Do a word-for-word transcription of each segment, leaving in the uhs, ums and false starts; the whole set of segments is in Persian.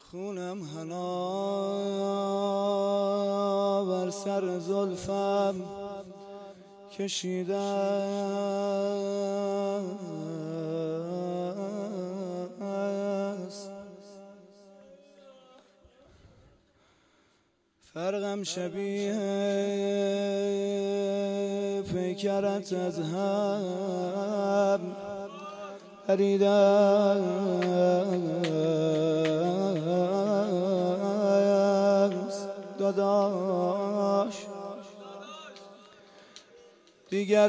خونم حنا بر سر زلفم کشیده است، فرقم شبیه پیکرت از هم پریده است داداش، دیگر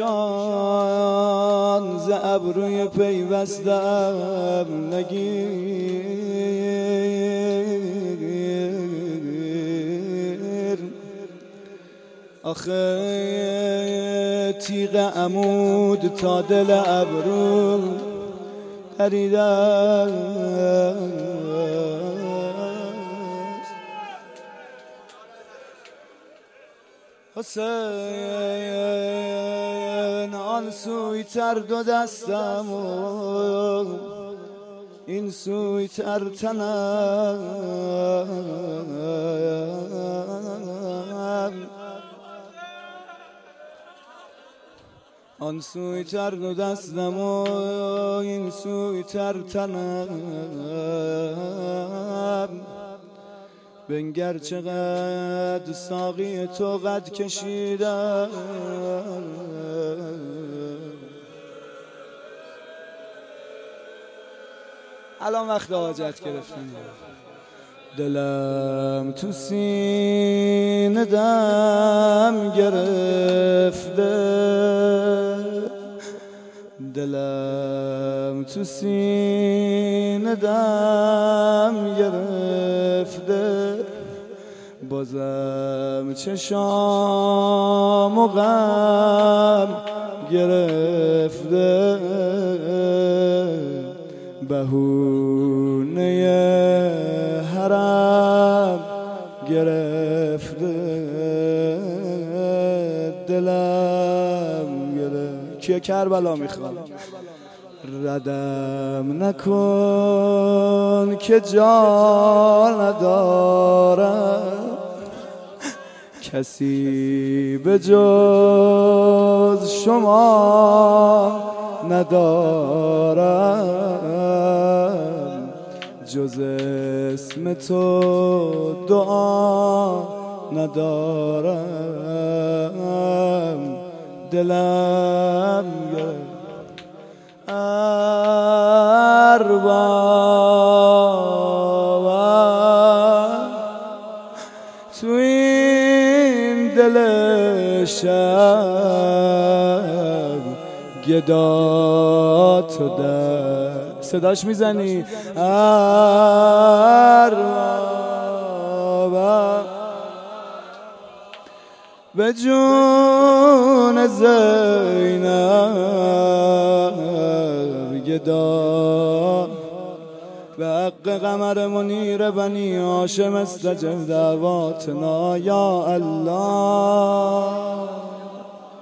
نشان ز ابروی پیوستم نگیر، آخه تیغ عمود تا دل ابرو پریده است. حسین آن سوی تر دو دستم و این سوی تر تنم، آن سوی تر دو دستم و این سوی تر تنم، بنگر چقدر ساقی تو قد کشیدم، الان وقت حاجت گرفتن. دلم تو سینه دم گرفته، دلم تو سینه دم گرفته، بازم چشام و غم گرفته، بهونه حرم گرفته، دلم گرفته. کیه کربلا میخواد؟ ردم نکن که جا ندارم، کسی به جز شما ندارم، جز اسم تو دعا ندارم، دلم اربابم تو این دل شب گدا تو در صداش میزنی اربابم، به جون زینب گدا، به حق قمر منیر بنی هاشم استجب دعواتنا یا الله.